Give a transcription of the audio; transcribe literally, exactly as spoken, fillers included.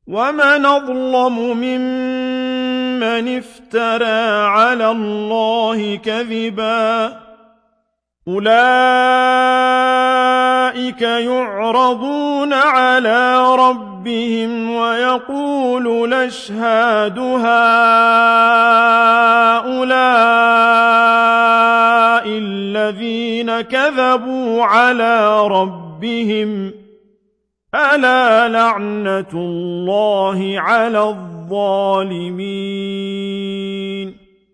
وَمَنْ أَظْلَمُ مِمَّنِ افْتَرَىٰ عَلَى اللَّهِ كَذِبًا ۚ أُولَٰئِكَ يُعْرَضُونَ عَلَىٰ رَبِّهِمْ وَيَقُولُ الْأَشْهَادُ هَٰؤُلَاءِ الَّذِينَ كَذَبُوا عَلَىٰ رَبِّهِمْ ۚ أَلَا لَعْنَةُ اللَّهِ عَلَى الظَّالِمِينَ